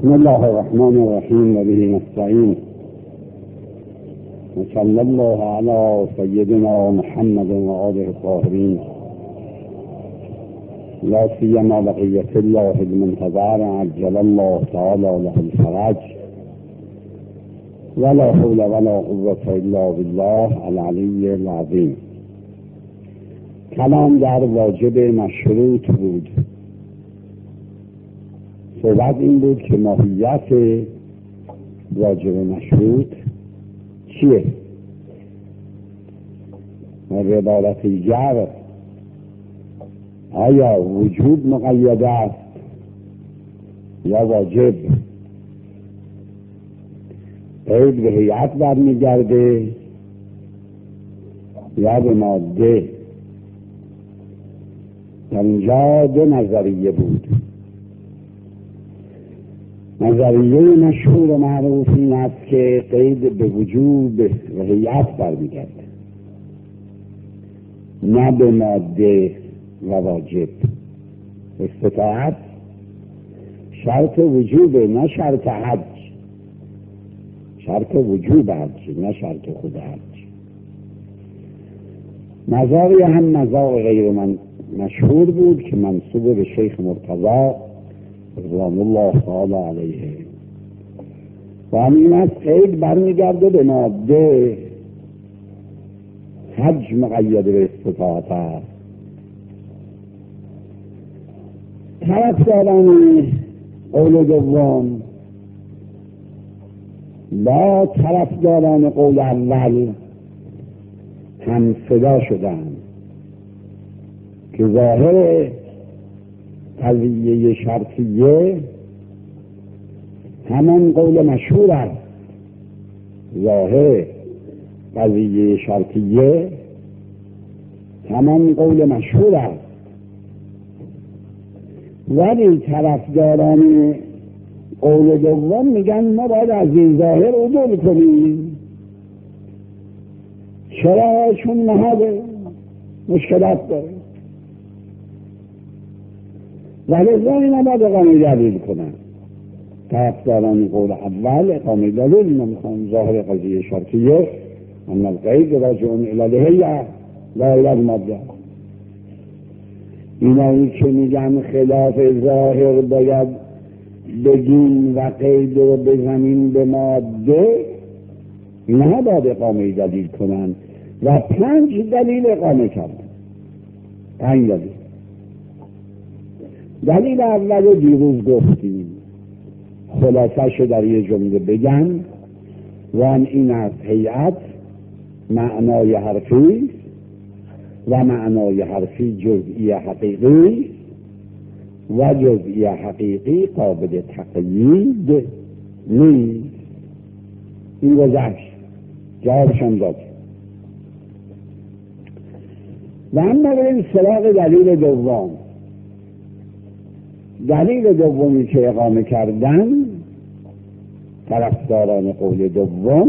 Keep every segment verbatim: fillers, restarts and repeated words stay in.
بسم الله الرحمن الرحیم و به نستعین و صلی الله علی سیدنا محمد و آله الطاهرین لا سیما بقیة الله المنتظر عجل الله تعالی له الفرج ولا حول ولا قوة الا بالله العلی العظیم. کلام در واجب مشروط بود. صحبت این بود که ماهیت واجب مشروط چیه؟ و عبارت دیگر آیا وجود مقید است یا واجب؟ قید به هیئت برمیگرده یا به ماده؟ در اینجا دو نظریه بود. نظریه مشهور و معروف این است که قید به وجود و هیئت برمیگرده، نه به ماده و واجب. استطاعت شرط وجوب نه شرط حج، شرط وجوب حج نه شرط خود حج. مزاری هم مزار غیر من مشهور بود که منسوب به شیخ مرتضی رضوان الله تعالی علیه و همین از قید برمیگرده به ماده. حج مقید به استطاعت است. طرفداران قول دوم با طرفداران قول اول هم صدا شدند که ظاهر قضیه شرطیه همان قول مشهور است. ظاهر قضیه شرطیه همان قول مشهور است، ولی طرفداران قول دوم میگن ما باید از این ظاهر عدول کنیم. چرا؟ چون نهاده مشکلات داره، ولی این نباید اقامه دلیل کنن. طرفداران قول اول اقامه دلیل نمیخوان. ظاهر قضیه شرطیه ان القید راجع الی الهیه لا الی الماده. اینایی که میگن خلاف ظاهر باید بگیم و قید رو بزنیم به ماده، نباید اقامه دلیل کنن و پنج دلیل اقامه کردن. پنج دلیل. دلیل اول دیروز گفتیم، خلاصش رو در یه جمله بگم و این از هیئت معنای حرفی و معنای حرفی جزئی حقیقی و جزئی حقیقی قابل تقیید نیست. این گذشت، جوابشان داد. و اما بریم سراغ دلیل دوم. دلیل دومی که اقامه کردن طرفداران قول دوم،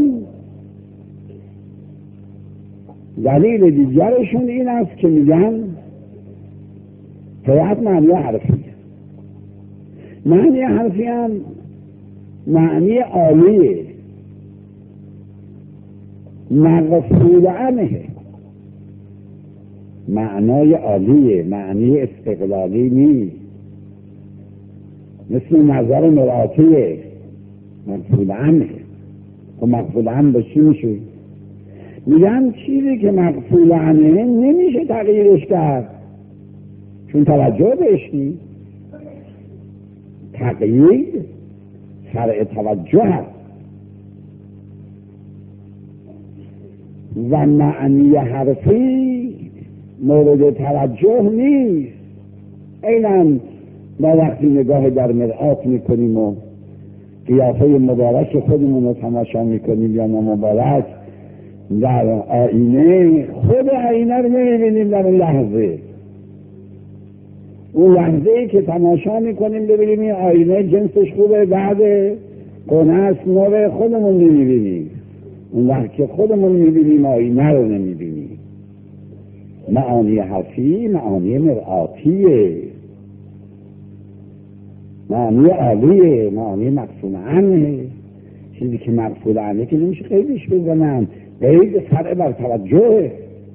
دلیل دیگرشون این است که میگن هیئت معنی حرفی. معنی حرفی هم معنی عالیه، مغفول عنه، معنای عالیه، معنی استقلالی نیست. مثل نظر مرآتیه، مغفول عنه. و مغفول عنه با چی میشه؟ میگن چیزی که مغفول عنه نمیشه تغییرش کرد چون توجه بهش نیست. تغییر فرع توجه هست و معنی حرفی مورد توجه نیست. اینم ما وقتی نگاه در مرآت میکنیم و قیافه مبارک خودمون رو تماشا میکنیم یا نامبارک در آینه، خود آینه رو نمیبینیم در اون لحظه. اون لحظه ای که تماشا میکنیم ببینیم این آینه جنسش خوبه، بعد کنه است نوع خودمون نمیبینیم. اون وقت که خودمون میبینیم آینه رو نمیبینیم. معانی حرفی معانی مرآتیه. معانی عالیه، معانی مقصود عنه. چیزی که مقصود عنه که نمیشه قیدش بزنن، قید فرع بر توجه.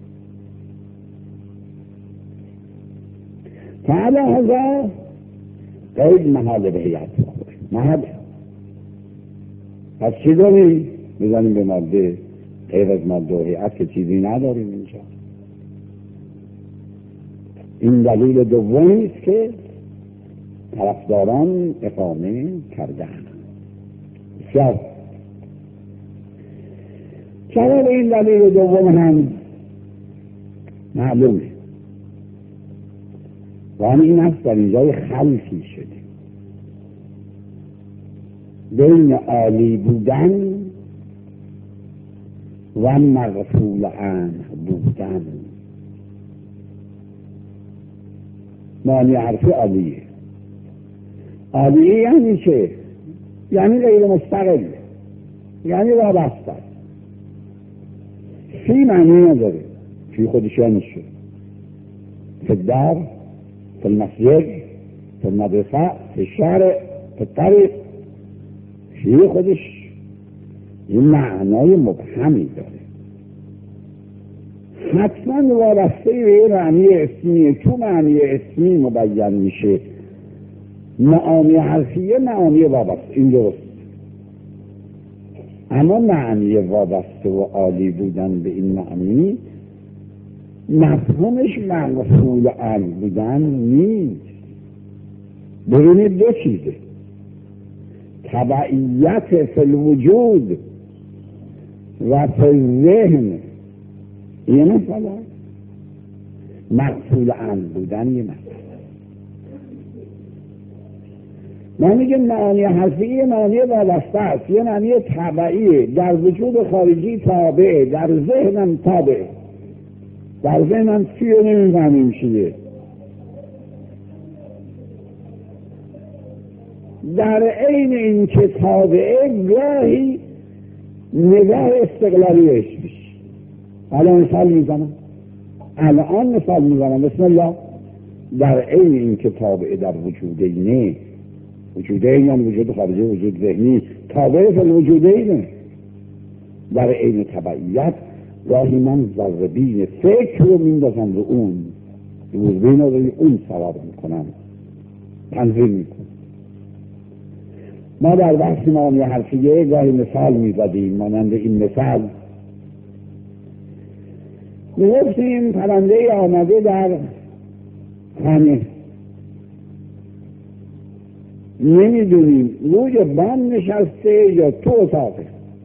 تعالی هذا قید محال بهیت محال. پس چی داری؟ بزنیم به ماده، غیر از ماده و هیئت که چیزی نداریم اینجا. این دلیل دومی است که طرفداران اقامه کردن. بسیار جواب این دلیل دوم هم معلومه و هم این است در اینجای خلفی شده بین عالی بودن و مغفول عنه بودن. معنی حرفی عالیه. عالیه یعنی چه؟ یعنی غیر مستقل، یعنی وابسته. فی معنی نداره، فی خودش یعنی شد فی الدار، فی المسجد، فی المدرسه، فی الشارع، فی الطریق. فی خودش این معنای مبهمی داره. حتما وابسته به معنی اسمی. تو معنی اسمی مبین میشه، معانی حرفیه معانی وابسته، این درست. اما معنی وابسته و عالی بودن به این معنی مفهومش مغفول عنه بودن نیست. ببینید دو چیزه، تبعیت فی الوجود و فی الذهن یه مسئله، مغفول عنه بودن یه مسئله. ما میگیم معانی حرفی معنی وابسته است، یه معنی تبعیه، در وجود خارجی تابعه، در ذهنم تابعه. در ذهنم چیه نمیفهمیم چیه، در عین این که تابعه گاهی نگاه استقلالی بهش میشه. الان مثال میزنم الان مثال میزنم بسم الله. در عین این که تابعه در وجودینه، وجودین یعنی وجود خارجی، وجود ذهنی، تابع فی الوجودین، در عین تبعیت راهی من ذربین فکر رو میندازم رو اون، دوربین رو روی اون سوار میکنم، تنظیم میکنم. ما در بحث معانی حرفیه گاهی مثال میزدیم، مانند این مثال میگفتیم پرنده آمده در خانه، نمیدونیم روی بام نشسته یا تو اتاقه.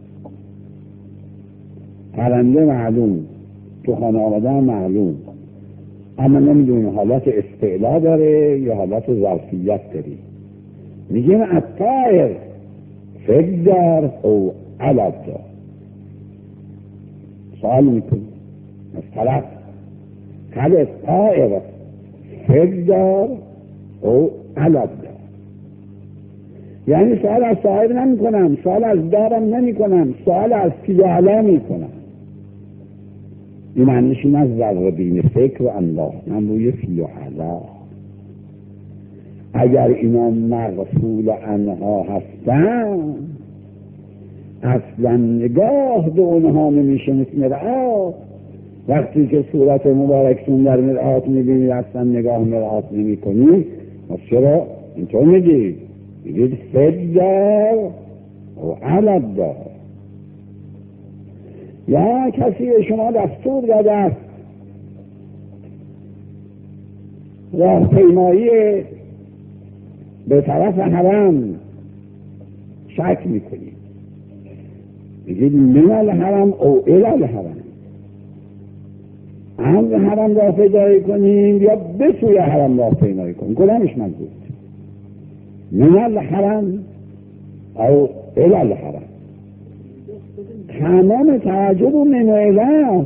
پرنده معلوم، تو خانه آمده هم معلوم، اما نمیدونیم حالت استعلا داره یا حالت ظرفیت داره. میگیم الطائر فی الدار او علی الدار. سوال میکنیم از طرف هل الطائر فی الدار او علی الدار. یعنی سوال از صاحب نمی کنم، سوال از دارم نمی کنم، سوال از فیاله می کنم. این معنیش این از ذربین فکر و انداختن روی فیاله. اگر اینا مغفول عنها هستن اصلا نگاه به اونها نمیشه مثل مرآت. وقتی که صورت مبارکتون در مرآت میبینید اصلا نگاه مرآت نمی کنید. پس چرا اینطور میگید؟ میگید فی الدار و علی الدار. یا کسی شما دستور داده است راهپیمایی به طرف حرم، شک میکنید، میگید من الحرم او الی الحرم. هم حرم راهپیمایی کنیم یا به سوی حرم راهپیمایی کنیم، کدامش منظور؟ من الحرم او الی الحرم. تمام توجه رو من و الی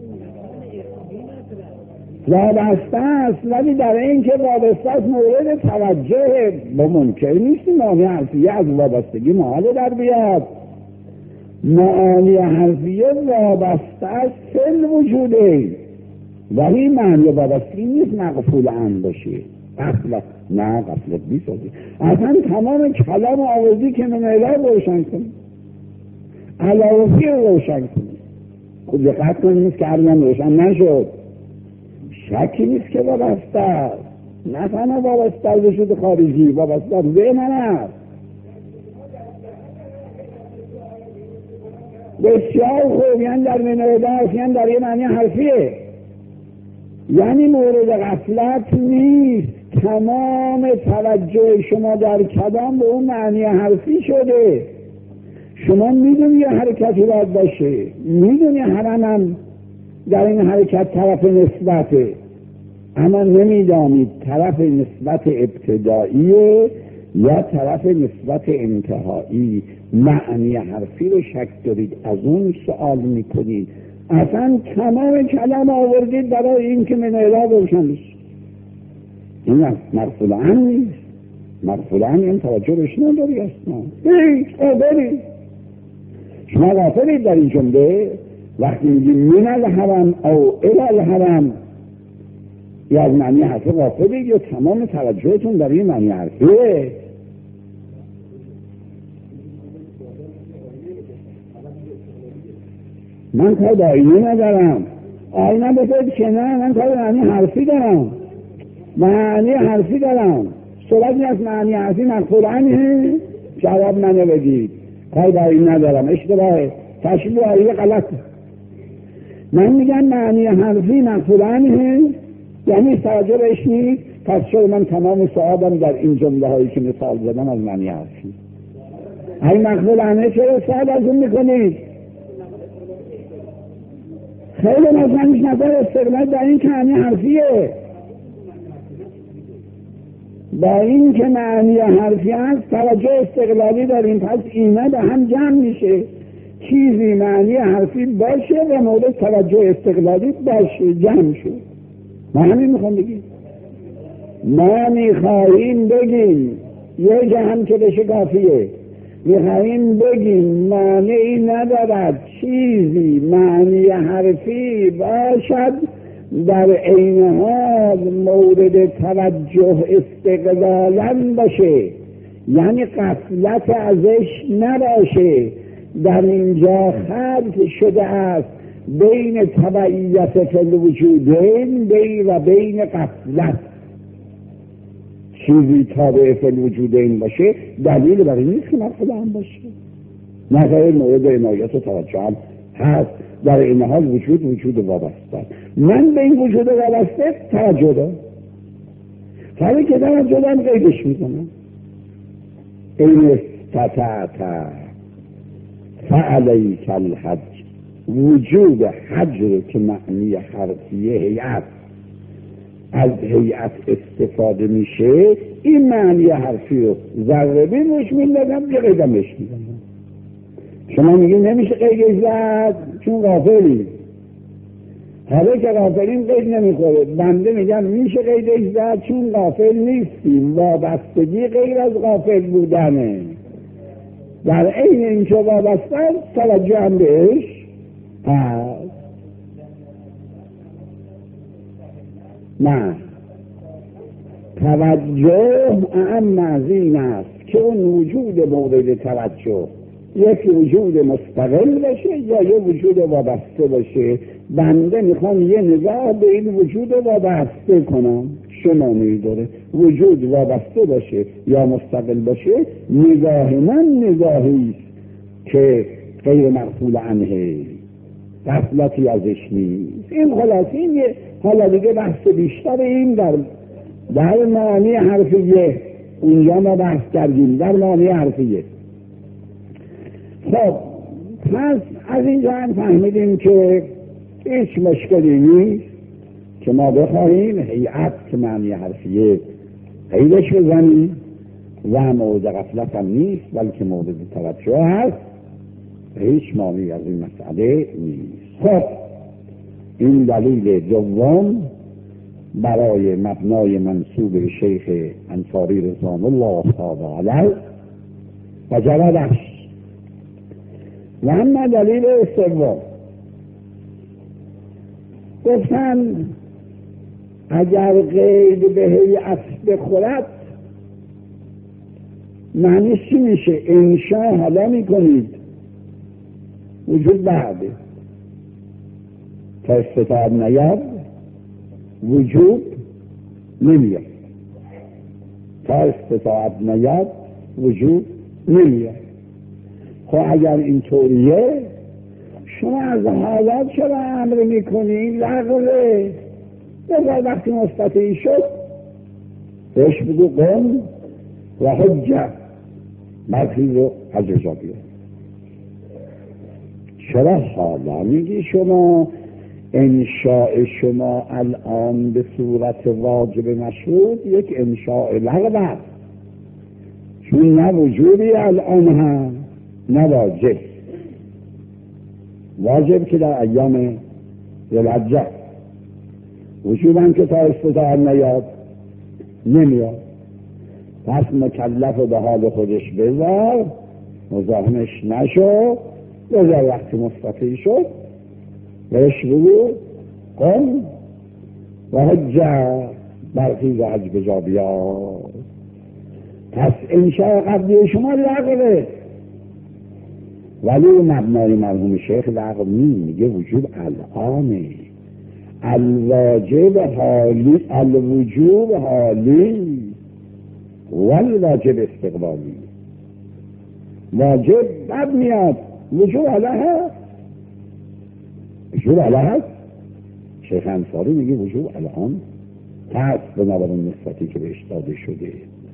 وابسته است، ولی در این که وابسته است مورد توجه با منکر نیست. معانی حرفیه از وابستگی محال در بیاد. معانی حرفیه وابسته است فی الوجوده، ولی معنی وابستگی نیست مغفول عنه باشه. اصلا نه غفلت بیسازی. اصلا تمام کلام آوازی که من اله روشن کنی، علاوهی رو روشن کنی. خود دقت کنی نیست که عرضم روشن نشد، شکی نیست که وابسته است، نه تنها وابسته از وجود خارجی، وابسته از ذهن است. بسیار خوب، یعنی در منوده است، یعنی در یه معنی حرفیه، یعنی مورد غفلت نیست. تمام توجه شما در کلام به اون معنی حرفی شده. شما میدونی یه حرکتی باید باشه، میدونی حرمم در این حرکت طرف نسبته، اما نمیدانید طرف نسبت ابتداییه یا طرف نسبت انتهایی. معنی حرفی رو شک دارید، از اون سوال میکنید. اصلا تمام کلام آوردید برای این که من اله روشن بشه. این مغفول عن نیست، مغفول عن این توجه بهش نداری اصلا، هیچ قابلی. شما غافلید در این جمله وقتی میگید من الحرم او الی الحرم، یا از معنی حرفی غافلید یا تمام توجهتون در این معنی حرفیه. من کار با آینه ندارم، آینه بسید که نه، من کار معنی حرفی دارم، معنی حرفی دارم. صورتی از معنی حرفی مغفول عنه، جواب منو بدید. کار با آینه ندارم، اشتباهه، تشبیه آینه غلطه. من میگم معنی حرفی مغفول عنه، یعنی توجه بهش نیست. پس چرا من تمام سوالم در این جمله هایی که مثال زدم از معنی حرفی؟ این مغفول عنه چرا سوال از اون میکنید؟ خیلی مزمنش نظر استقلال در این که معنی حرفیه، با این که معنی حرفی هست توجه استقلالی داریم. پس اینا به هم جمع میشه، چیزی معنی حرفی باشه و مورد توجه استقلالی باشه، جمع شد. ما همین میخوام بگیم، ما میخواهیم بگیم یه جهن که بشه کافیه، میخواهیم بگیم معنی ندارد چیزی معنی حرفی باشد در عین حال مورد توجه استقلالاً باشه، یعنی غفلت ازش نباشه. در اینجا خلط شده است بین تبعیت فی الوجودین بین و بین غفلت. چیزی تابع فی الوجودین باشه دلیل برای نیست که مغفول عنه باشه، نظر مورد عنایت و توجه هم هست. در این حال وجود وجود وابسته، من به این وجود وابسته توجه دارم، فرقی که توجه دارم قیدش میکنم. این استطعت فعلیک الحج، وجود حج رو که معنی حرفیه هیئت، از هیئت استفاده میشه، این معنی حرفی رو ذره بین روش میلدم یه قیدم بهش میزنم. شما میگید نمیشه قید زد چون غافلی، حالا که غافلین قید نمیخوره. بنده میگم میشه قید زد چون غافل نیستیم، وابستگی غیر از غافل بودنه. در عین اینکه وابسته توجه هم بهش هست. نه، توجه اهم از این است که اون وجود مورد توجه یک وجود مستقل باشه یا یه وجود وابسته باشه. بنده میخوام یه نگاه به این وجود وابسته کنم. شما میداره وجود وابسته باشه یا مستقل باشه، نگاه من نگاهی که غیر مغفول عنه، غفلتی ازش نیست. این خلاصی این یه حالا دیگه بحث بیشتر این در در معنی حرفیه، اونجا ما بحث کردیم در معنی حرفیه. خب پس از اینجا هم فهمیدیم که هیچ مشکلی نیست که ما بخواهیم هیئت که معنی حرفیه قیدش بزنیم و مورد غفلت هم نیست بلکه مورد توجه هست، هیچ معنی از این مسئله نیست. خب این دلیل دوم برای مبنای منسوب به شیخ انصاری رضوان الله تعالی علیه و جوابش. و اما دلیل سوم گفتن اگر قید به هیئت بخورد معنیش چی میشه؟ انشا حالا میکنید، وجود بعده. تا استطاعت نیاد وجود نمیاد، تا استطاعت نیاد وجود نمیاد. خب اگر اینطوریه شما از حالات چرا امر میکنید؟ لغوه. بذار وقتی مستطیع شد بهش بگو قم و حجت برخیز رو از رجا بیاد. چرا حالا میگی شما انشاء شما الان به صورت واجب مشروط یک انشاء لغو است، چون نه وجودی الان هم نه واجب. واجب که در ایام ذوالحجه، وجودم که تا استطاعت نیاد نمیاد. پس مکلف به حال خودش بذار، مزاحمش نشو. بذار وقتی مستطیع شد بهش بگو قم و حجه برخیز و حج بجا بیاد. پس انشاء قبلی شما لغوه، ولی مبنای مرحوم شیخ لغو نی، میگه وجود الانه، الواجب حالی، الوجوب حالی والواجب استقبالی. واجب بعد میاد، وجوب حالا هست، وجوب حالا هست. شیخ انصاری میگه وجوب الان هست بنابراین نسبتی که بهش داده شده.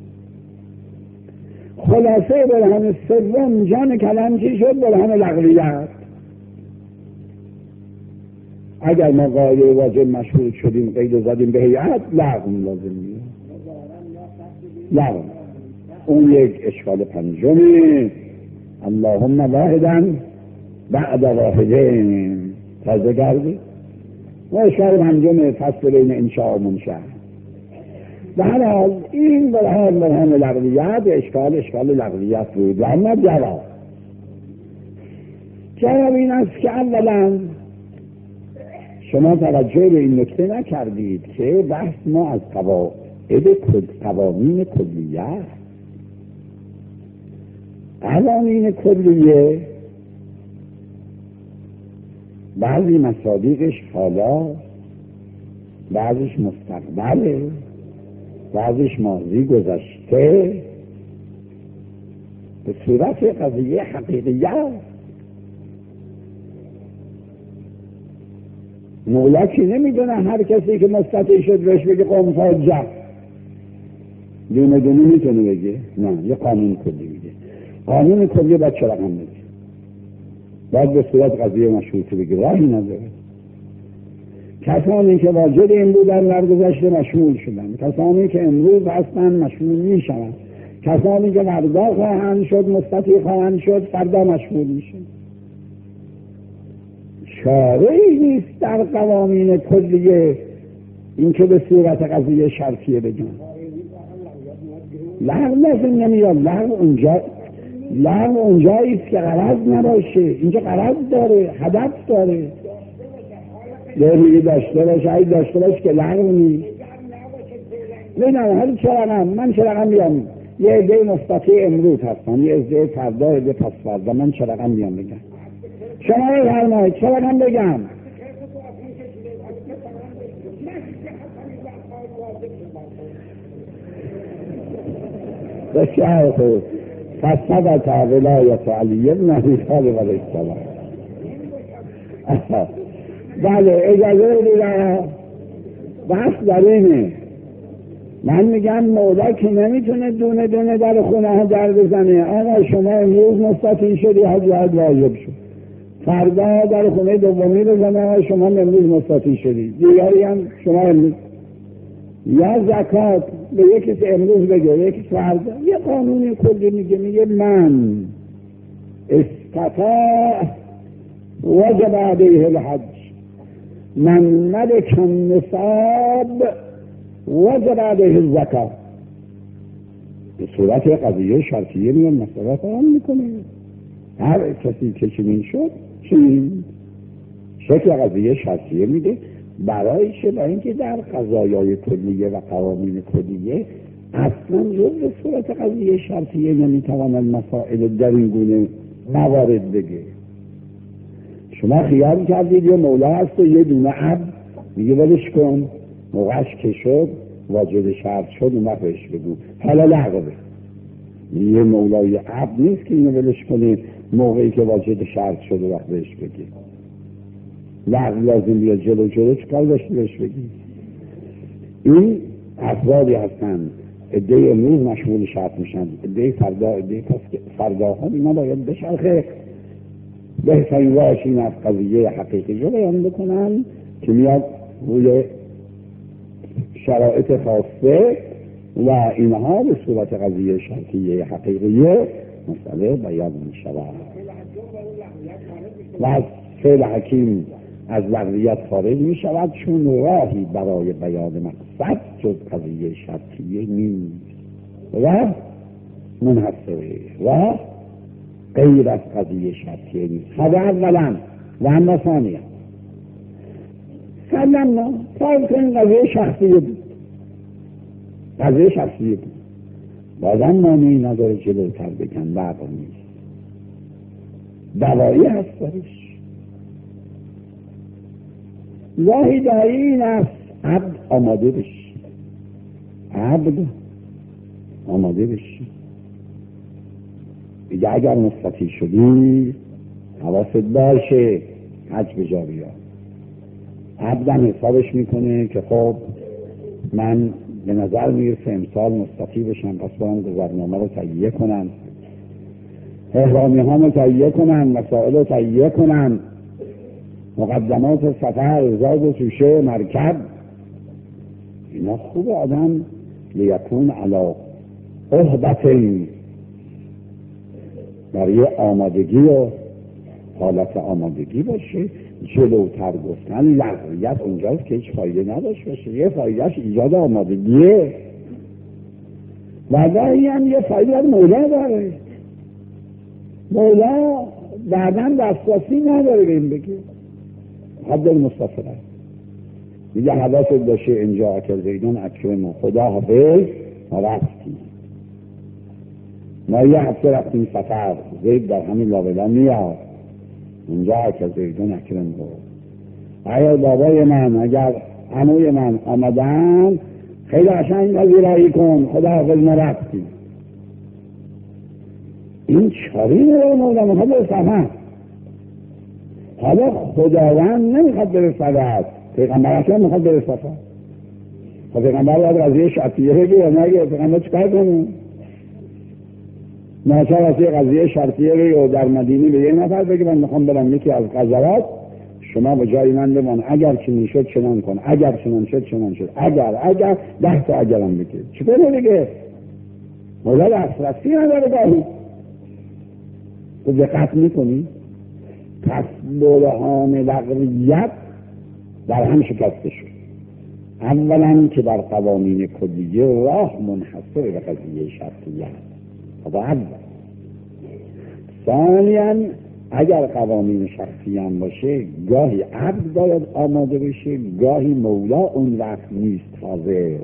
خلاصه برهان سوم جان کلام چی شد؟ برهان لغویت. اگر ما قاعده واجب مشهور شدیم قید زدیم به هیئت، لغو لازمیه، لغو. اون یک اشکال پنجمی، اللهم واحدا بعد واحدین تازه گردی و اشکال پنجم فصل بین انشاء و منشأ. به هر حال این برهان برهان لغویت، اشکال اشکال لغویت بود. و اما جواب جواب این است که اولا شما توجه به این نکته نکردید که بحث ما از قواعد قوانین کلیه، قوانین کلیه بعضی مصادیقش حالا، بعضیش مستقبله، بعضیش ماضی گذشته، به صورت قضیه حقیقیه. مولا که نمیدونه هر کسی که مستطیع شد بهش بگه قوم فاجه، دونه دونه میتونه بگه؟ نه، یه قانون کلی میگه. قانون کلی باید چه رقم بگه؟ باید به صورت قضیه مشروطه بگه، راهی نداره. کسانی که واجد این بودن در گذشته مشمول شدن، کسانی که امروز هستن مشمول میشن، کسانی که فردا خواهند شد مستطیع خواهند شد فردا مشمول میشن. چاره ای نیست در قوانین کلیه این که به صورت قضیه شرطیه بگن. لغو لازم نمیاد. لغو اونجا لغو اونجاییست که غرض نباشه. اینجا غرض داره، هدف داره. داری داشته باشه، اگه داشته باشه که لغو نیست. ببینم هر چه رقم من چه رقم بیام، یه عده مستطیع امروز هستن، یه عده فردا، یه عده پس فردا، من چه رقم بیام بگم؟ شما بفرمایید چه رقم بگم؟ بسیار خوب. فثبت ولایت علی بن ابی طالب علیه السلام. بله اجازه بدید، بحث در اینه. من میگم مولا که نمیتونه دونه دونه در خونه ها در بزنه. آقا شما امروز مستطیع شدی، حج واجب شد، فردا در خونه دومی بزنه آقا شما امروز مستطیع شدی، دیگری هم شما امروز. یا زکات به یکی امروز بگه، یکی فردا. یه قانونی کلی میگه، میگه من استطاع وجب علیه الحج، من ملک النصاب وجب علیه الزکات. به صورت قضیه شرطیه میان مسئله فهم میکنه. هر کسی که چنین شد چنین شکل قضیه شرطیه میده برایشه، برای اینکه در قضایای کلیه و قوانین کلیه اصلا جز صورت قضیه شرطیه نمیتواند مسائل در این گونه موارد بگه. شما خیال کردید یه مولا هست و یه دونه عبد، میگه ولش کن، موقعش که شد واجد شرط شد اون وقت بهش بگو حالا لغوه. یه مولای عبد نیست که اینو ولش کنید موقعی که واجد شرط شد و وقت بهش بگی لغو لازم بیاد جلو جلو چکار داشتی بهش بگی. این افرادی هستن عده امروز مشمول شرط میشن، عده فردا، عده فرداها اینا باید بشرخه بهترین راهش این از قضیه حقیقی رو بیان بکنن که میاد روی شرایط خاصه و اینها به صورت قضیه شرطیه حقیقیه مسئله بیان می شود و از فعل حکیم از لغویت خارج می شود، چون راهی برای بیان مقصد جز قضیه شرطیه نیست و منحصره و غیر از قضیه شرطیه نیست. هذا اولا و اما ثانیا. سلمنا فرض کنیم قضیه شخصیه بود، قضیه شخصیه بود بازم مانعی نداره جلوتر بگن لغو نیست، دلایی هست درش. راهی دایی این است عبد آماده بشی، عبد آماده بشی دیگه. اگر مستطیع شدی حواست باشه حج به جا بیار. عبدم حسابش میکنه که خب من به نظر میرسه امسال مستطیع بشم، پس برم گذرنامه رو تهیه کنم، احرامی ها رو تهیه کنم، مسائل رو تهیه کنم، مقدمات سفر، زاد و توشه، مرکب، اینا خوب آدم لیکون علا اهبتین برای آمادگی و حالت آمادگی باشه. جلوتر گفتن لغویت اونجاست که هیچ فایده نداشت باشه، یه فایدهش ایجاد آمادگیه و دایی هم یه فایده مولا داره. مولا بعداً دسترسی نداره به این بگه حد المستفره دیگه حواست باشه اینجا که زیدون اکرم خدا حافظ ما رفتی، ما یه هفته رفتیم سفر، زید در همین لابلا میاد اونجا که زیدون اکرم بود. اگر بابای من اگر عموی من آمدن خیلی قشنگ پذیرایی کن خدا حافظ ما رفتیم. این چاری نره مولا میخواد بره سفر. حالا خداوند نمیخواد بره سفر، پیغمبر اکرم میخواد بره سفر. خب پیغمبر باید قضیه شرطیه بگه یا نگه؟ پیغمبر چکار کنه؟ ناچار از یه قضیه شرطیه بگه و در مدینی به یه نفر بگه من میخوام برم یکی از غزوات، شما به جای من بمان، اگر چنین شد چنان کن، اگر چنان شد چنان شد، اگر اگر ده تا اگرم بگه. چطور بگه؟ مولا دسترسی نداره گاهی. تو دقت میکنی؟ پس برهان لغویت در هم شکسته شد. اولا که در قوانین کلیه راه منحصر به قضیه شرطیه هست. اول ثانیاً اگر قوانین شخصی هم باشه گاهی عبد باید آماده بشه، گاهی مولا اون وقت نیست حاضر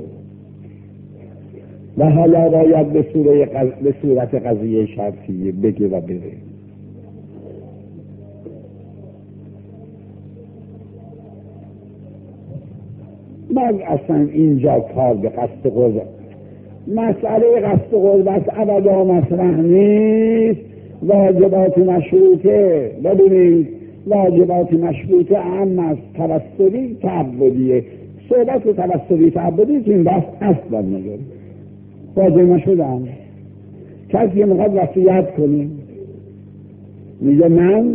و حالا باید به صورت به صورت قضیه شرطیه بگه و بره. من اصلا اینجا کار به قصد قربت، مسئله قصد قربت ابدا مطرح نیست. واجبات مشروطه، ببینید واجبات مشروطه اهم از توسلی تعبدیه. صحبت توسلی تعبدی که این بحث اصلا نداره. واجب مشروطه هم کسی میخواد وصیت کنه میگه من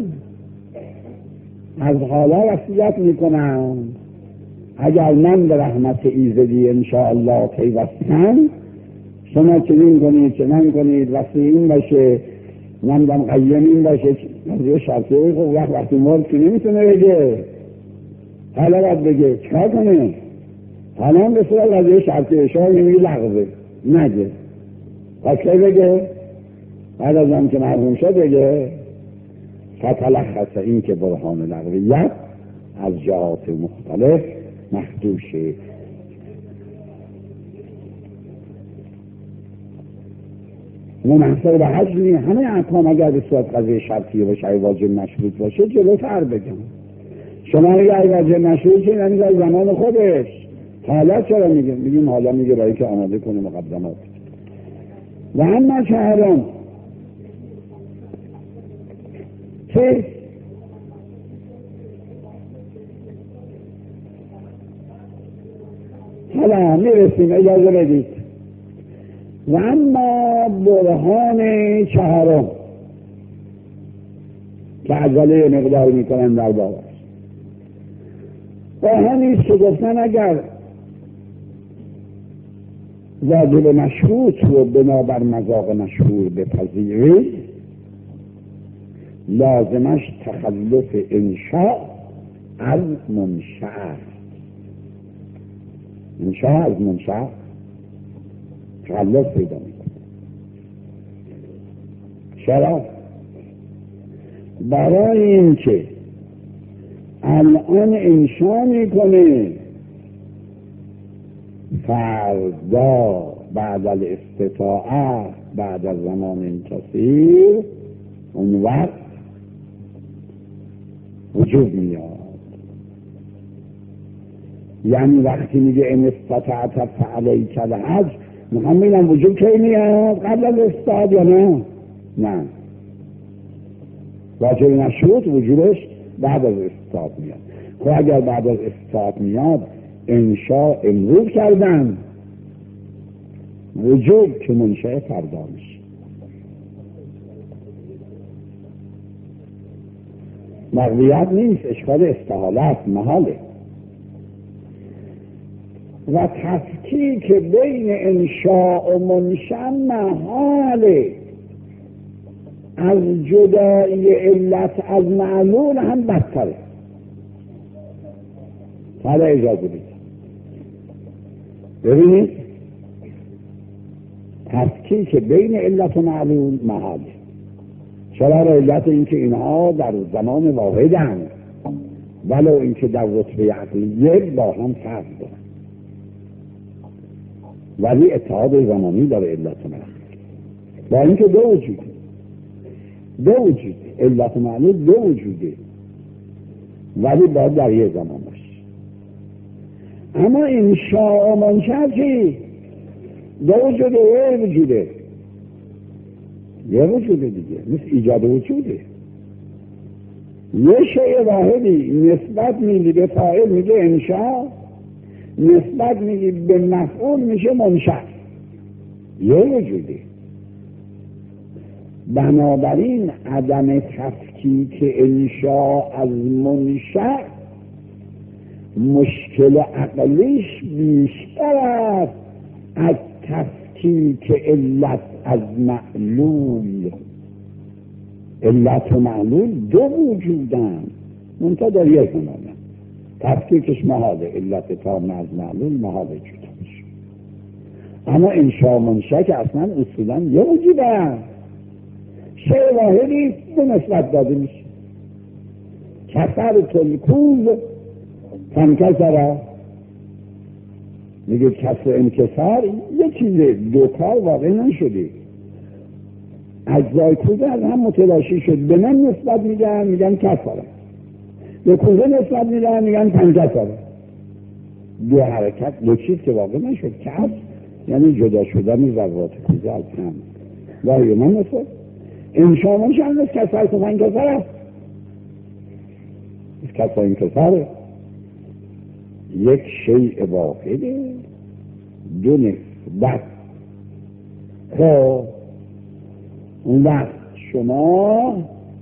از حالا وصیت میکنم اگر من به رحمت ایزدی انشاءالله پیوستم شما چنین کنید چنین کنید وصی این باشه نمیدم قیم این باشه یه شرطه خب وقت وقتی مرد که نمیتونه بگه حالا باید بگه چکار کنه حالا هم به صورت قضیه شرطه شما نمیگه لغوه نگه پس که بگه بعد از هم که مرحوم شد بگه فتلخص این که برهان لغویت از جهات مختلف محدوشه. منحصر به حج نیست. همه احکام اگر به صورت قضیه شرطیه باشه، ای واجب مشروط باشه، جلوتر بگم. شما اگر ای واجب مشروط چه یعنی در زمان خودش. حالا چرا میگیم؟ میگیم حالا میگه برای که آماده کنه مقدمات. و اما چهارم که حالا میرسیم، اجازه بدید. و اما برهان چهارم که عجله مقدار میکنن در بابش، برهانیست که گفتن اگر واجب مشروط رو بنابر مذاق مشهور بپذیرید، لازمش تخلف انشاء از منشأ. انشاء از منشأ تخلف پیدا میکنه. چرا؟ برای این که الان انشاء میکنه، فردا بعد الاستطاعه، بعد از زمان کثیر، اون وقت وجود میاد. یعنی وقتی میگه ان استطعت فعلیک الحج، میخوام بگم وجود کی میاد؟ قبل از استطاعت یا نه؟ نه، واجب مشروط وجودش بعد از استطاعت میاد. خب اگر بعد از استطاعت میاد، انشاء امروز کردن، وجود که منشأ فردا میشه. مغویت نیست، اشکال استحالت، محاله. و تفکیک بین انشاء و منشأ محاله. از جدایی علت از معلول هم بدتره. حالا اجازه بدید ببینید، تفکیک بین علت و معلول محاله. چرا؟ علت اینکه اینها در زمان واحد هم، ولو اینکه در رتبه عقلیه با هم فرق دارن، ولی اتحاد زمانی داره علت و معلول. با اینکه دو وجوده، دو وجوده، علت و معلول دو وجوده، ولی باید در یه زمان باشه. اما انشاء و منشأ چی؟ دو وجوده، یه وجوده، یه وجوده دیگه، مثل ایجاد وجوده. یه شیء واحدی نسبت میدی به فاعل میگه انشاء، نسبت میدی به مفعول میشه منشأ، یه وجوده. بنابراین عدم تفکیک انشاء از منشأ مشکل عقلیش بیشتر است از تفکیک علت از معلول. علت و معلول دو وجودن، منتها در یک زمانه. تفکیکش محاله، علت تام از معلول محاله جدا میشه. اما انشاء منشأ که اصلا اصولا یه وجودن، شیء واحدی به نسبت داده میشه. کسر تلکوز تنکسره، میگه کسر انکسار یه چیزه، دو کار واقع نشده، اجزای کوزه از هم متلاشی شد، به من نسبت میگن میگن کسره، به کوزه نسبت میگن میگن تنکسره. دو حرکت، دو چیز که واقع نشد. کس یعنی جدا شدن ذرات کوزه از هم. واقعی من نسبت انشاء منشأ از کسر تو تنکسره، از کسر انکساره. یک شیء واحده، دو نسبت. خب اون وقت شما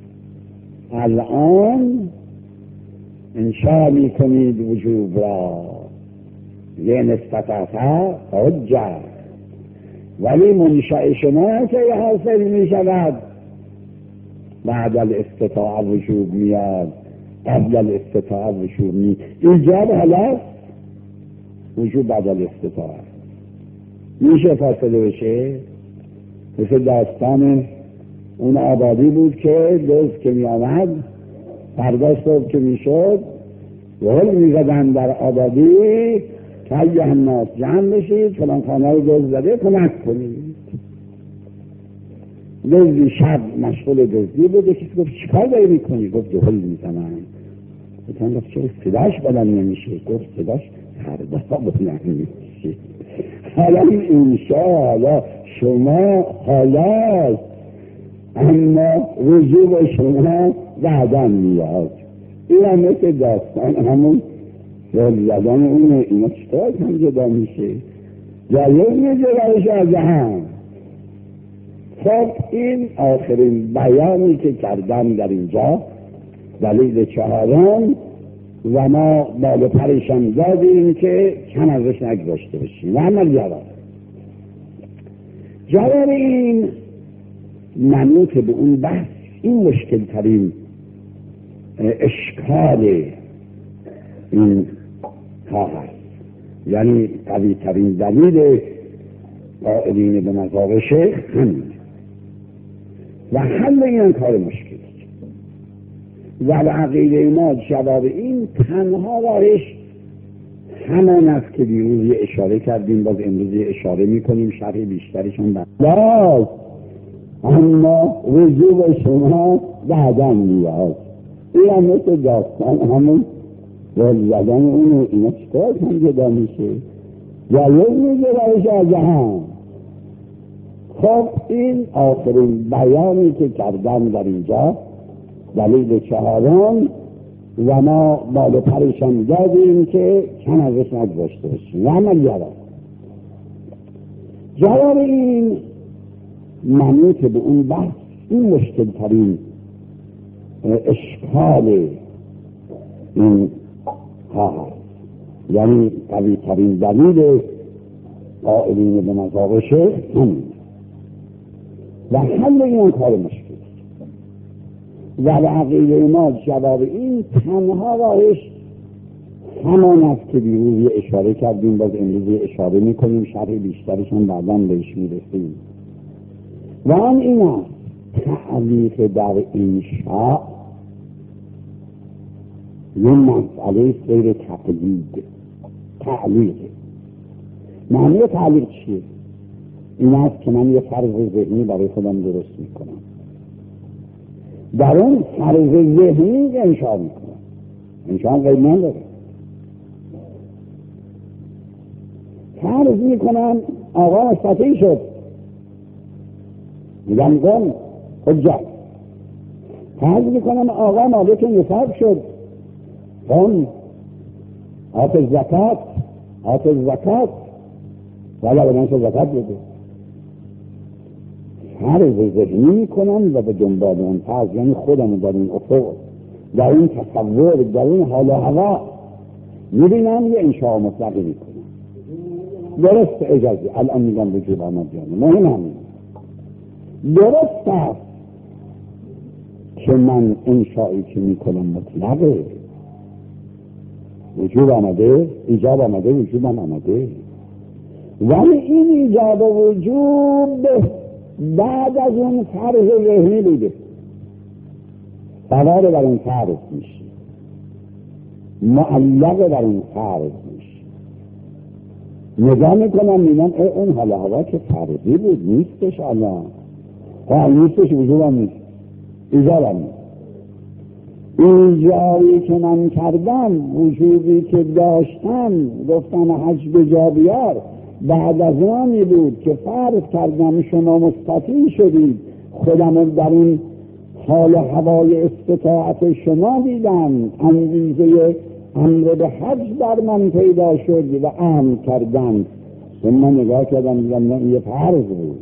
الان انشاء میکنید وجوب را، یه نسبت اثر حجت، ولی منشأ شما که حاصل میشود بعد الاستطاعه وجوب میاد، قبل الاستطاعه وجوب می ایجاب حالا وجوب بعد الاستطاعه. میشه فاصله بشه؟ مثل داستان اون آبادی بود که دوست که می آمد فردا صبح که می شد گل می زدن در آبادی که ایها الناس جمع بشید، فلان خانه رو گل زده کمک کنید. دزدی شب مشغول دزدی بود، کسی گفت چیکار داری میکنی؟ گفت دهل میزنم. گفتن گفت چرا صداش بلند نمیشه؟ گفت صداش فردا بلند میشه. حالا این انشا، حالا شما حالا، اما رجوع به شما بعدا میاد. این هم مثل داستان همون رول زدن اونه. اینا چطور هم جدا میشه؟ جایز میشه روش از هم. خب این آخرین بیانی که کردم در اینجا، دلیل چهارم، و ما بال پرشم دادیم که کم ازش نگذاشته بشیم. و اما جواب جواب این منوط به اون بحث، این مشکل ترین اشکال این ها هست، یعنی قوی ترین دلیل قائلین به مذهب شیخ همین و حل این کار مشکل و به عقیده ما جواب این تنها راهش همان است که دیروز یه اشاره کردیم، باز امروز اشاره میکنیم، شرح بیشترشون باز، اما رجوع به شما بعدا میاد. این هم مثل داستان همون رول زدن اونه. اینا چطور هم جدا میشه؟ جایز میشه روش از هم. خب این آخرین بیانی که کردم در اینجا، دلیل چهارم، و ما بال پرشم دادیم که کم ازش نگذاشته بشیم. و اما جواب جواب این منوط به اون بحث، این مشکل ترین اشکال این ها هست، یعنی قوی ترین دلیل قائلین به مذهب شیخ همین و حل این کار مشکل و به عقیده ما جواب این تنها راهش همان است که دیروز یه اشاره کردیم، باز امروز یه اشاره میکنیم، شرح بیشترشون بعدا بهش میرسیم. و آن این است تعلیق در انشاء یه مسئله غیر تقلید. تعلیق معنی تعلیق چیه؟ این است که من یه فرض ذهنی برای خودم درست میکنم، در اون فرض ذهنی انشاء میکنم. انشاء غیر من داره. فرض میکنم آقا مستطیع شد، میگم گم حجت. فرض میکنم آقا مالک نصاب شد، گم آتش زکات، آتش زکات ولی به من شد زکات بده. فرض ذهنی میکنم و به دنبال اون فرض، یعنی خودم در این افق، در این تصور، در این حال و هوا میبینم یه انشاء مطلقی میکنم. درست اجازه الان میگم وجود آمد جانه مهم همین. درست است که من انشائی که میکنم مطلقه، وجود آمده، ایجاب آمده، وجود هم آمده، ولی این ایجاب و وجود بعد از اون فرض ذهنی بوده، سوار بر اون فرض میشه، معلق بر اون فرض میشه. نگاه میکنم میبینم اون حالا هوا که فرضی بود نیستش، الان حال نیستش، وجود هم نیست، ایجاب هم نیست. ایجابی که من کردم، وجودی که داشتم، گفتم حج به جا بیار، بعد از آنی بود که فرض کردم شما مستطیع شدید، خودم در این حال هوای استطاعت شما دیدم، انگیزه امر به حج در من پیدا شد و امر کردم. ثم نگاه کردم دیدم نه، یه فرض بود.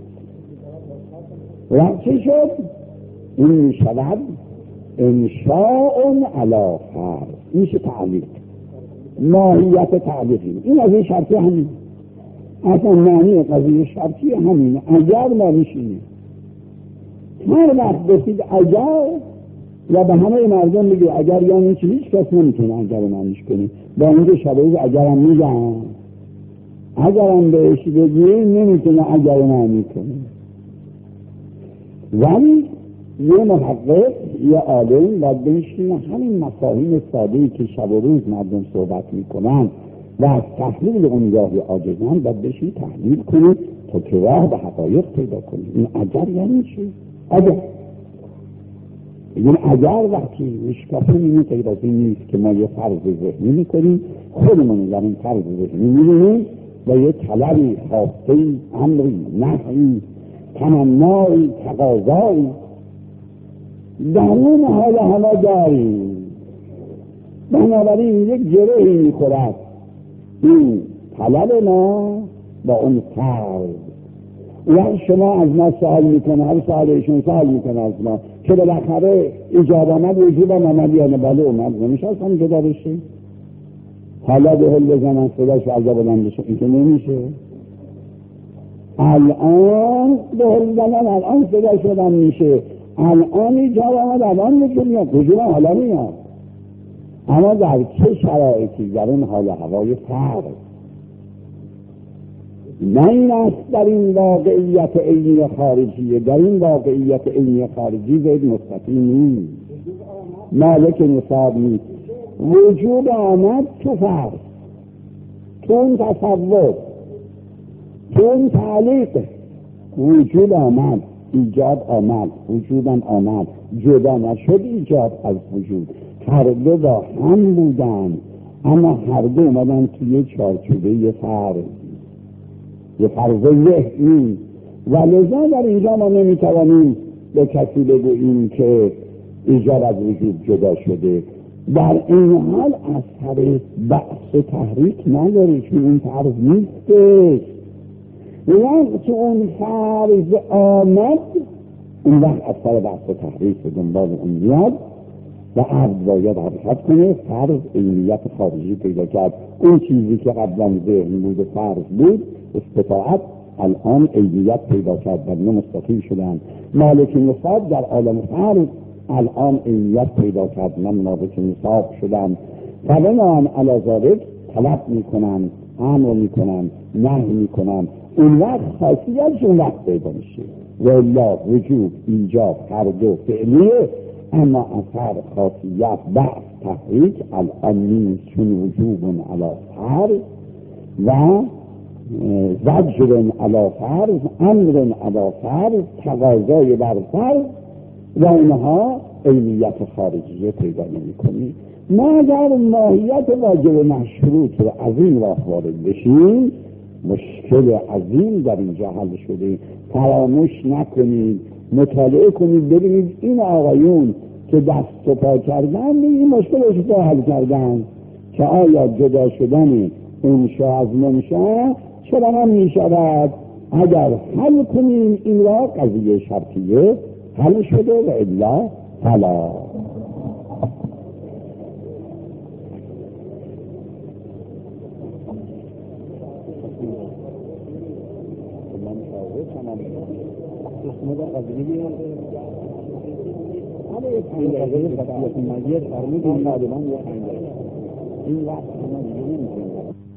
و چی شد؟ این می شود انشاء علی فرض. میشه تعلیق، ماهیت تعلیقی. این از این شرطی همین، اصلا معنی قضیه شرطی همینه. اگر ما میشینیم هر وقت بسید اگر، و به همه مردم بگه اگر، یعنی چی؟ هیچ کس نمیتونه اگر معنیش کنه. با اینجا شبایز اگرم میگن، اگرم بهش بگیه نمیتونه اگر معنی کنه. ولی یه محقق، یه عالم باید بنشینه همین مفاهیم ساده‌ای که شب و روز مردم صحبت میکنن و از تحلیل اون گاهی عاجزن باید بشین تحلیل کنه تا که راه به حقایق پیدا کنه. این اگر یعنی چی؟ اگر این اگر وقتی میشکافیم این غیر از این نیست که ما یه فرض ذهنی میکنیم، خودمون در این فرض ذهنی میبینیم و یه طلبی، خواستهی، امری، نهی، تمنایی، تقاضایی در اون حال همه داریم. بنابراین یک گرهی میخورد این طلب ما با اون فرض. و شما از ما سوال میکنه، هر سوال ایشون سوال میکنه از ما که بالاخره ایجاب آمد وجود آمد یا نه؟ بله اومد، نمیشه اصلا جدا بشه. حالا به هل بزنن صداش فرضا بلند بشه، این که نمیشه. الان به هل بزنن الان صدا شدن میشه، الان ایجاب آمد الان میشه میاد، وجود حالا میاد. اما در چه شرایطی؟ در اون حال هوای فرض. نه این است در این واقعیت عینی خارجیه. در این واقعیت عینی خارجی زید مستقیم نیست، مالک نصاب نیست. وجود آمد تو فرض، تو اون تصور، تو اون تعلیق. وجود آمد، ایجاد آمد، وجودم آمد، جدا نشد ایجاد از وجود. هر دو با هم بودن، اما هر دو اومدن توی چارچوبه یه فرض، یه فرض ذهنی. و لذا در اینجا ما نمیتوانیم به کسی بگوییم که ایجاد از وجود جدا شده. در این حال اثر بحث و تحریک نداره، چون اون فرض نیستش. وقت اون فرض آمد، اون وقت اثر بحث و تحریک به دنبال اون میاد و عبد باید حرکت کنه. فرض عینیت خارجی پیدا کرد. اون چیزی که قبلا ذهن بود و فرض بود، استطاعت الان عینیت پیدا کرد و مستقیم شدن. مالک نصاب در عالم فرض الان عینیت پیدا کرد، من مالک نصاب شدن. فبنان علی ذلک طلب میکنن، امر میکنن، نهی میکنن. اون وقت خاصیتش اون وقت پیدا میشه. و الا وجود ایجاب هر دو فعلیه، اما اثر خاصیت بحث تحریک الان نیست، چون وجود علی فرض و زجر علی فرض، امر علی فرض، تقاضای بر فرض و اونها عینیت خارجیه پیدا نمی کنی. ما اگر ماهیت واجب مشروط رو از این راه وارد بشیم، مشکل عظیم در اینجا حل شده. فراموش نکنید، مطالعه کنید، ببینید این آقایون که دست و پا کردن این مشکلش رو حل کردن که آیا جدا شدن انشا از منشا چرا هم می شود. اگر حل کنیم این را قضیه شرطیه حل شده و الا فلا. این وقت